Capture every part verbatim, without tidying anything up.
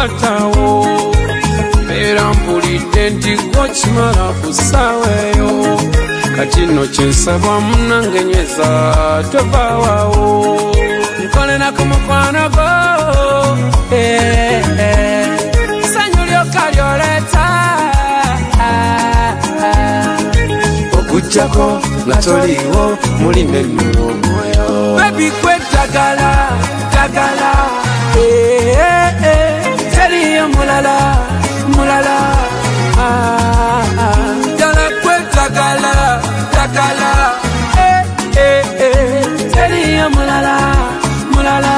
kwatawo era mpulidde nti gw'okimala ku ssaawa eyo kati nno kyensaba munnange nyweza tovaawawo nkolera ku mukwano gwo ssanyu lyokka lyoleeta okujjako nga toliiwo mulime nnulo omwoyo bebi kwetagala tagala teriyo mulala mulala ddala kwetagala tagala teriyo mulala mulala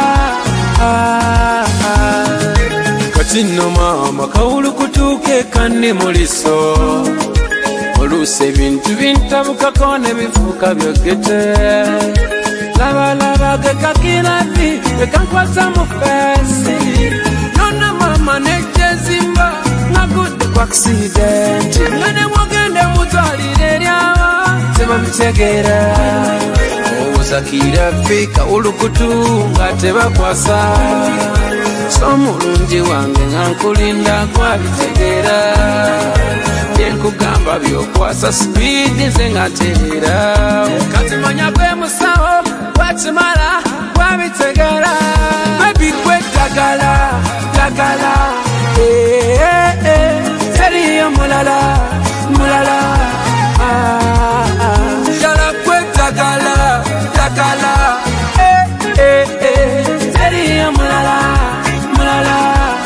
kati nno maama kawulukutuuke kanne muliso oluusi ebintu bintabukako ne bifuuka byogete labalaba gekakiravi gekankwasa mu feesi nonna mama nejjezimba nagudde ku aksidenti nga ne mugende mutwalire eryaba tebabitegeera obuzakiravi kawulukutu nga tebakwasa so mulungi wange nga nkulinda kwabitegeera byenkugamba byokwasa sipiidi ze nga nteera kati manya gwe musawo wakimala kwabitegeera bebi kwetagala tagala teriyo mulala mulala ddala kwetagala tagala teriyo mulala mulala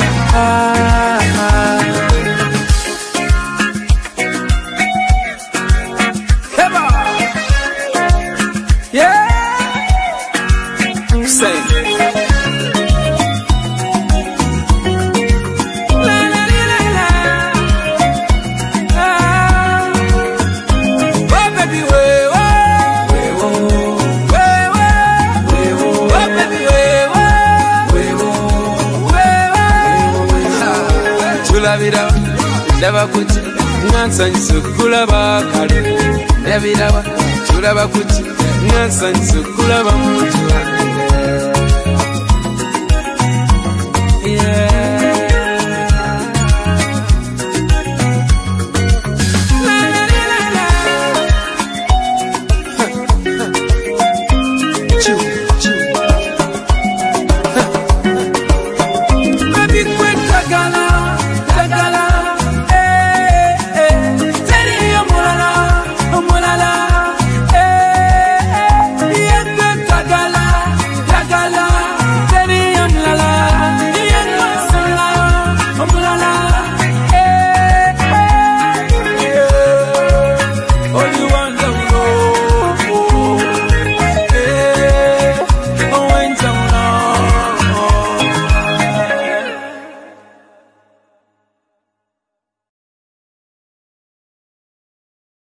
Ndaba kuti ngansanyusa okulaba kale ndabiraba tulaba kuti ngansanyusa okulaba muntu